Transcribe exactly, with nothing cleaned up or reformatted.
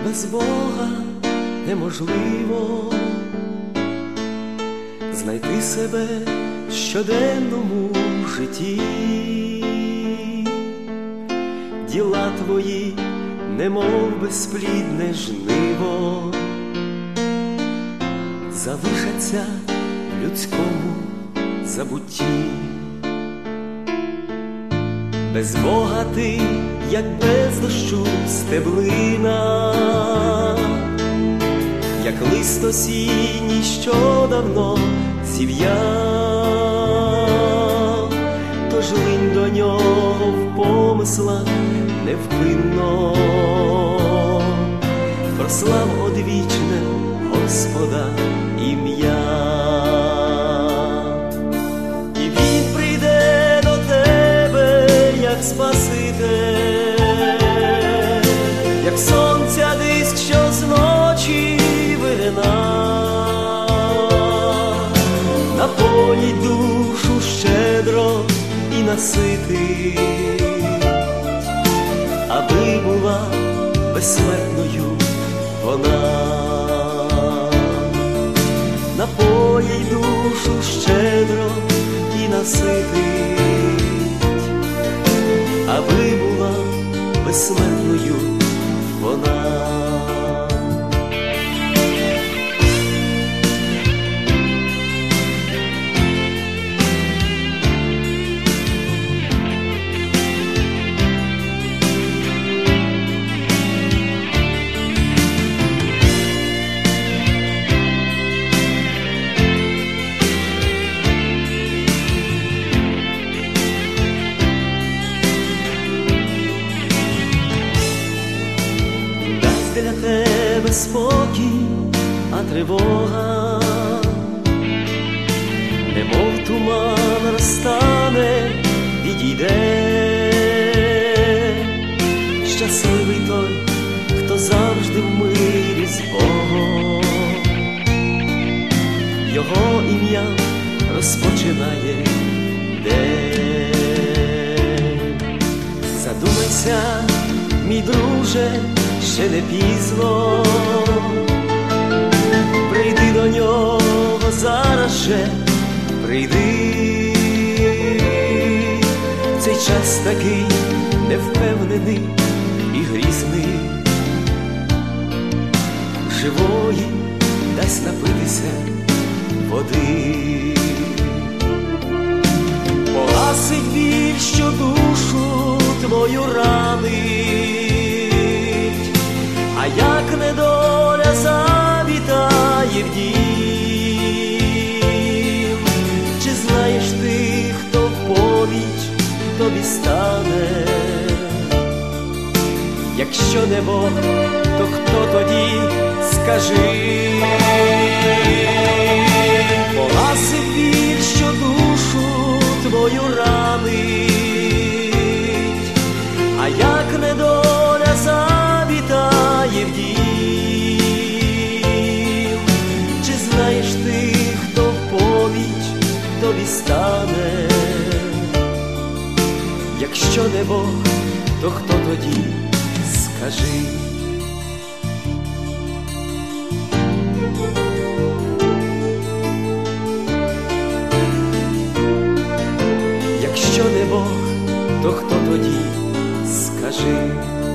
Без Бога неможливо знайти себе в щоденному житті. Діла твої, немов безплідне жниво, залишаться в людському забутті. Без Бога ти, як без дощу стеблина, як лист осінній, що давно зів'яв, тож линь до нього в помислах невпинно, прослав одвічне Господа ім'я. І Він прийде до тебе, як Спаситель, як сонця диск, що зночі вирина, наповнить душу щедро і наситить, аби була безсмертною вона. Напоїть душу щедро і наситить, аби була безсмертною вона. Для тебе спокій, а тривога, немов туман розтане, відійде. Щасливий той, хто завжди в мирі з Богом, його ім'я розпочинає день. Задумайся, мій друже, ще не пізно, прийди до нього зараз же, прийди. Цей час такий невпевнений і грізний, живої дасть напитися води. Погасить біль, що душу твою ранить, а як недоля завітає в дім, чи знаєш ти, хто в поміч тобі стане? Якщо не Бог, то хто тоді, скажи? Погасить біль, що душу твою ранить, а як недоля завітає в дім, чи знаєш ти, хто в поміч тобі стане? Якщо не Бог, то хто тоді, скажи? Якщо не Бог, то хто тоді, скажи?